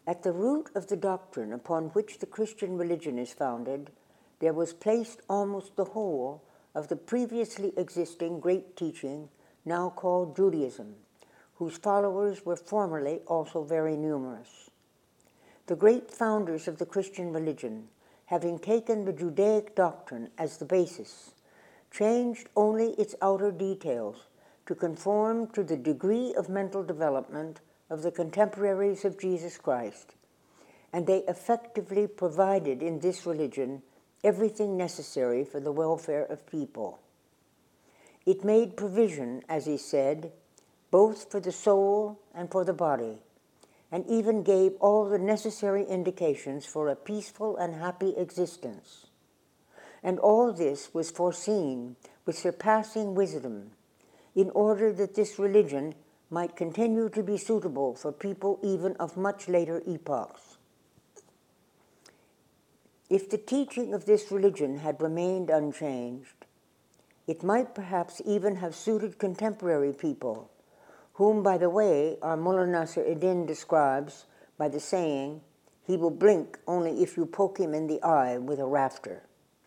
At the root of the doctrine upon which the Christian religion is founded, there was placed almost the whole of the previously existing great teaching now called Judaism, whose followers were formerly also very numerous. The great founders of the Christian religion, having taken the Judaic doctrine as the basis, changed only its outer details to conform to the degree of mental development of the contemporaries of Jesus Christ, and they effectively provided in this religion everything necessary for the welfare of people. It made provision, as he said, both for the soul and for the body, and even gave all the necessary indications for a peaceful and happy existence. And all this was foreseen with surpassing wisdom, in order that this religion might continue to be suitable for people even of much later epochs. If the teaching of this religion had remained unchanged, it might perhaps even have suited contemporary people, whom, by the way, our Mullah Nasr Eddin describes by the saying, "He will blink only if you poke him in the eye with a rafter."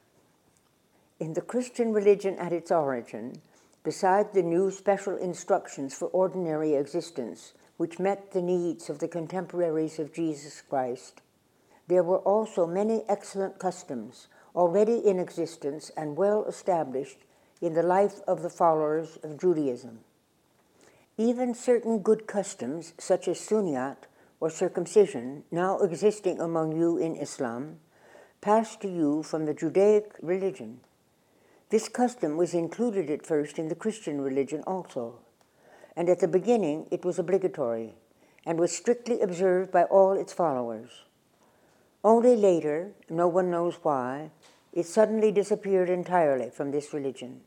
In the Christian religion at its origin, besides the new special instructions for ordinary existence, which met the needs of the contemporaries of Jesus Christ, there were also many excellent customs already in existence and well established in the life of the followers of Judaism. Even certain good customs, such as sunnat, or circumcision, now existing among you in Islam, passed to you from the Judaic religion. This custom was included at first in the Christian religion also, and at the beginning it was obligatory and was strictly observed by all its followers. Only later, no one knows why, it suddenly disappeared entirely from this religion.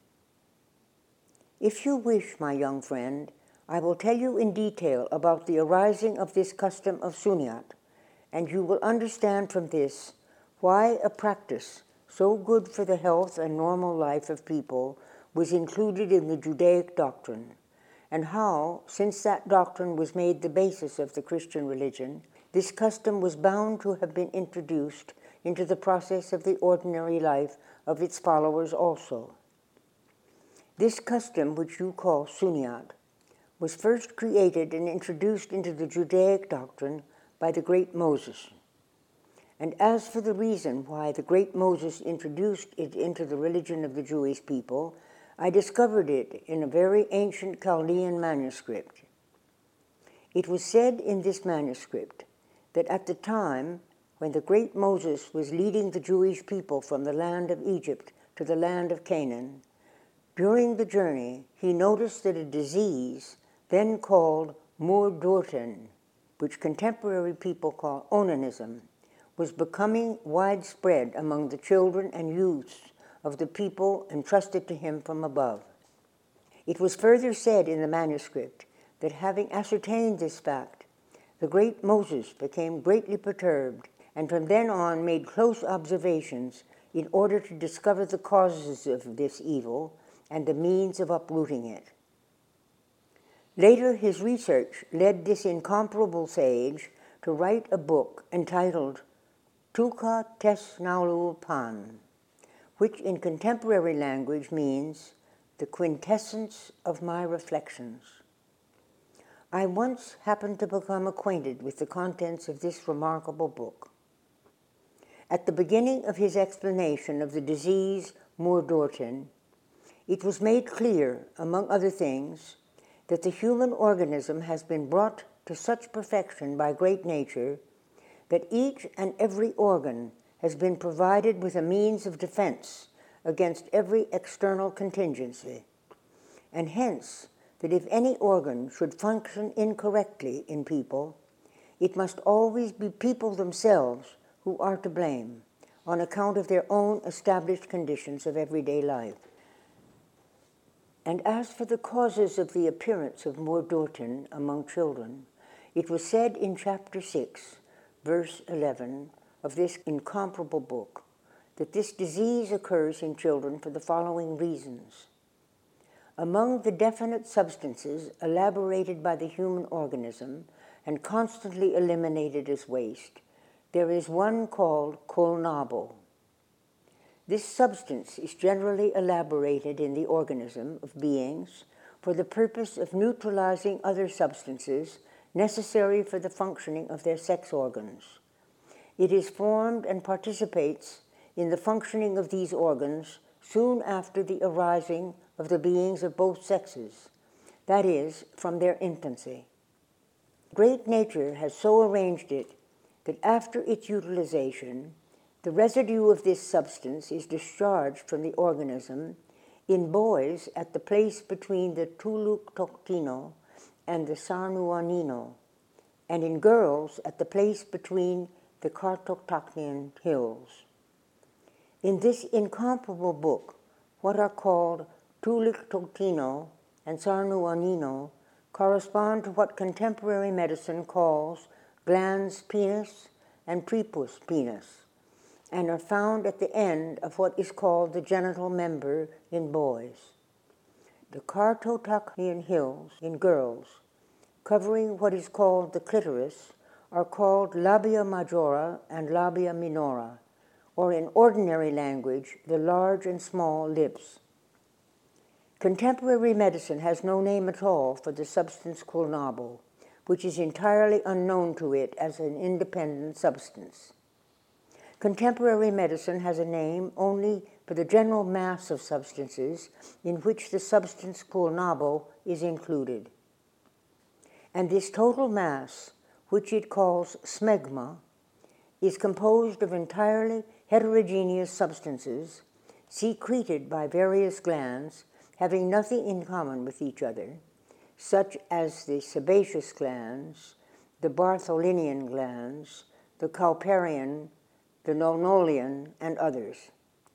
If you wish, my young friend, I will tell you in detail about the arising of this custom of sunnat, and you will understand from this why a practice so good for the health and normal life of people was included in the Judaic doctrine, and how, since that doctrine was made the basis of the Christian religion, this custom was bound to have been introduced into the process of the ordinary life of its followers also. This custom, which you call sunnat, was first created and introduced into the Judaic doctrine by the great Moses. And as for the reason why the great Moses introduced it into the religion of the Jewish people, I discovered it in a very ancient Chaldean manuscript. It was said in this manuscript that at the time when the great Moses was leading the Jewish people from the land of Egypt to the land of Canaan, during the journey he noticed that a disease, then called Murdorten, which contemporary people call onanism, was becoming widespread among the children and youths of the people entrusted to him from above. It was further said in the manuscript that having ascertained this fact, the great Moses became greatly perturbed, and from then on made close observations in order to discover the causes of this evil and the means of uprooting it. Later, his research led this incomparable sage to write a book entitled Tuka Tes Naulu Pan, which in contemporary language means the quintessence of my reflections. I once happened to become acquainted with the contents of this remarkable book. At the beginning of his explanation of the disease Murdorten, it was made clear, among other things, that the human organism has been brought to such perfection by great nature that each and every organ has been provided with a means of defense against every external contingency, and hence that if any organ should function incorrectly in people, it must always be people themselves who are to blame on account of their own established conditions of everyday life. And as for the causes of the appearance of Murdorten among children, it was said in chapter 6, verse 11 of this incomparable book, that this disease occurs in children for the following reasons. Among the definite substances elaborated by the human organism and constantly eliminated as waste, there is one called kolnabo. This substance is generally elaborated in the organism of beings for the purpose of neutralizing other substances necessary for the functioning of their sex organs. It is formed and participates in the functioning of these organs soon after the arising of the beings of both sexes, that is, from their infancy. Great Nature has so arranged it that after its utilization, the residue of this substance is discharged from the organism in boys at the place between the Tuluk Toktino and the Sarnuanino, and in girls at the place between the Kartoktaknian hills. In this incomparable book, what are called Tuluk Toktino and Sarnuanino correspond to what contemporary medicine calls glans penis and prepus penis, and are found at the end of what is called the genital member in boys. The Kartoktaknian hills in girls, covering what is called the clitoris, are called labia majora and labia minora, or in ordinary language, the large and small lips. Contemporary medicine has no name at all for the substance kolnabo, which is entirely unknown to it as an independent substance. Contemporary medicine has a name only for the general mass of substances in which the substance kolnabo is included. And this total mass, which it calls smegma, is composed of entirely heterogeneous substances secreted by various glands having nothing in common with each other, such as the sebaceous glands, the Bartholinian glands, the Cowperian, the Nonolian, and others.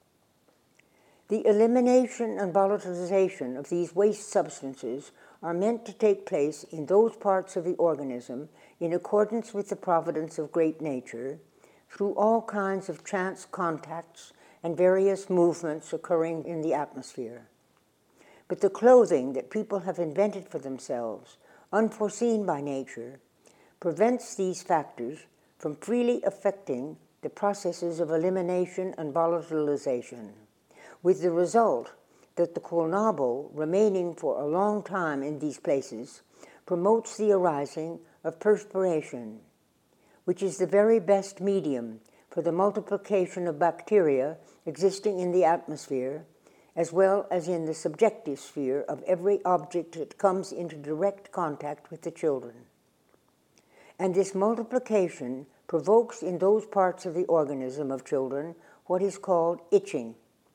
The elimination and volatilization of these waste substances are meant to take place in those parts of the organism in accordance with the providence of great nature, through all kinds of chance contacts and various movements occurring in the atmosphere. But the clothing that people have invented for themselves, unforeseen by nature, prevents these factors from freely affecting the processes of elimination and volatilization, with the result that the kolnabo, remaining for a long time in these places, promotes the arising of perspiration, which is the very best medium for the multiplication of bacteria existing in the atmosphere, as well as in the subjective sphere of every object that comes into direct contact with the children. And this multiplication provokes in those parts of the organism of children what is called itching.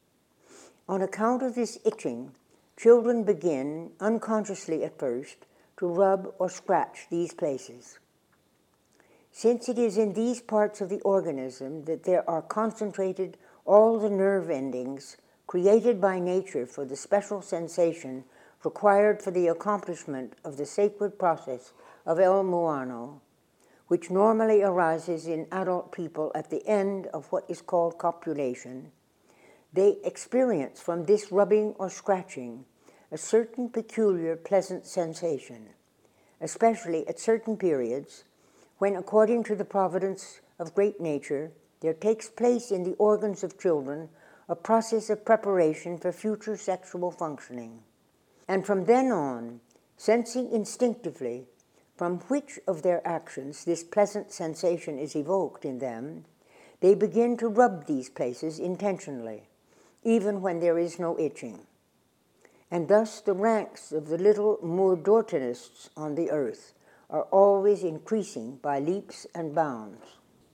On account of this itching, children begin, unconsciously at first, to rub or scratch these places. Since it is in these parts of the organism that there are concentrated all the nerve endings created by nature for the special sensation required for the accomplishment of the sacred process of El Muano, which normally arises in adult people at the end of what is called copulation, they experience from this rubbing or scratching a certain peculiar pleasant sensation, especially at certain periods when, according to the providence of great nature, there takes place in the organs of children a process of preparation for future sexual functioning. And from then on, sensing instinctively from which of their actions this pleasant sensation is evoked in them, they begin to rub these places intentionally, even when there is no itching. And thus the ranks of the little Moordortenists on the earth are always increasing by leaps and bounds.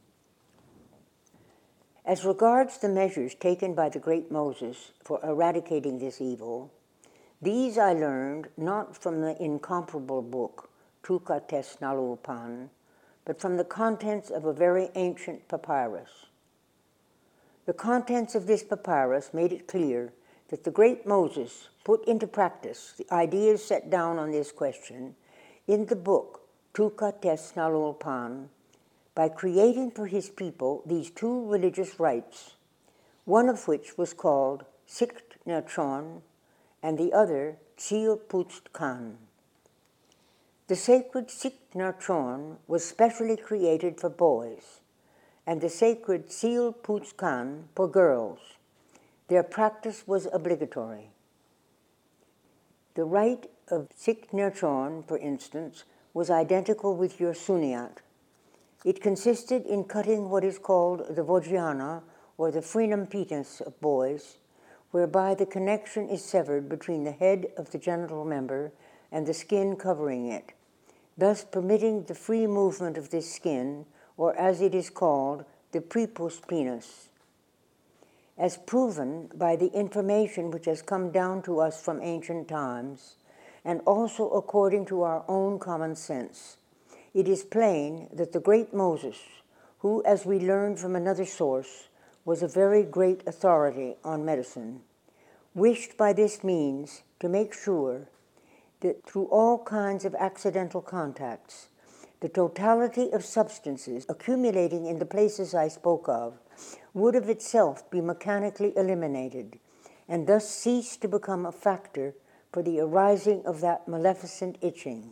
As regards the measures taken by the great Moses for eradicating this evil, these I learned not from the incomparable book, Tuka Tes Nalupan, but from the contents of a very ancient papyrus. The contents of this papyrus made it clear that the great Moses put into practice the ideas set down on this question in the book Tuka Tes Nalupan by creating for his people these two religious rites, one of which was called Sikt Nachon and the other Tsil Putst Khan. The sacred Sik Nerchorn was specially created for boys, and the sacred Sil Puts Khan for girls. Their practice was obligatory. The rite of Sik Nerchorn, for instance, was identical with your Sunyat. It consisted in cutting what is called the Vojjana, or the frenum penis of boys, whereby the connection is severed between the head of the genital member and the skin covering it, thus permitting the free movement of this skin, or as it is called, the prepus penis. As proven by the information which has come down to us from ancient times, and also according to our own common sense, it is plain that the great Moses, who, as we learn from another source, was a very great authority on medicine, wished by this means to make sure that through all kinds of accidental contacts, the totality of substances accumulating in the places I spoke of would of itself be mechanically eliminated, and thus cease to become a factor for the arising of that maleficent itching.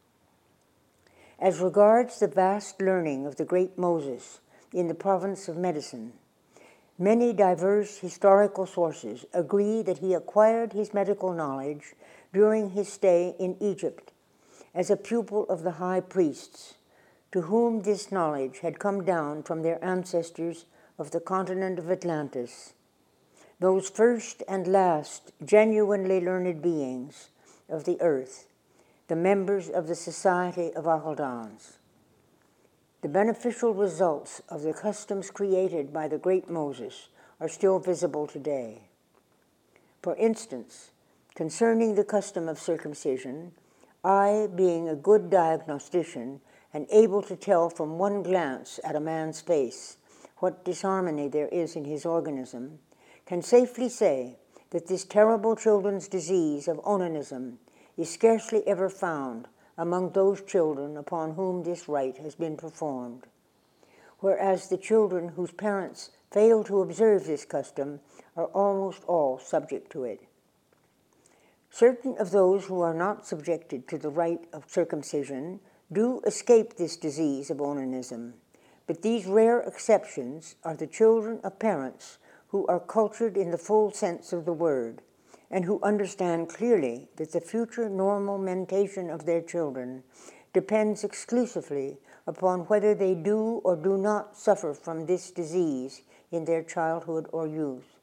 As regards the vast learning of the great Moses in the province of medicine, many diverse historical sources agree that he acquired his medical knowledge during his stay in Egypt as a pupil of the high priests, to whom this knowledge had come down from their ancestors of the continent of Atlantis, those first and last genuinely learned beings of the earth, the members of the Society of Akheldans. The beneficial results of the customs created by the great Moses are still visible today. For instance, concerning the custom of circumcision, I, being a good diagnostician and able to tell from one glance at a man's face what disharmony there is in his organism, can safely say that this terrible children's disease of onanism is scarcely ever found among those children upon whom this rite has been performed, whereas the children whose parents fail to observe this custom are almost all subject to it. Certain of those who are not subjected to the rite of circumcision do escape this disease of onanism, but these rare exceptions are the children of parents who are cultured in the full sense of the word, and who understand clearly that the future normal mentation of their children depends exclusively upon whether they do or do not suffer from this disease in their childhood or youth.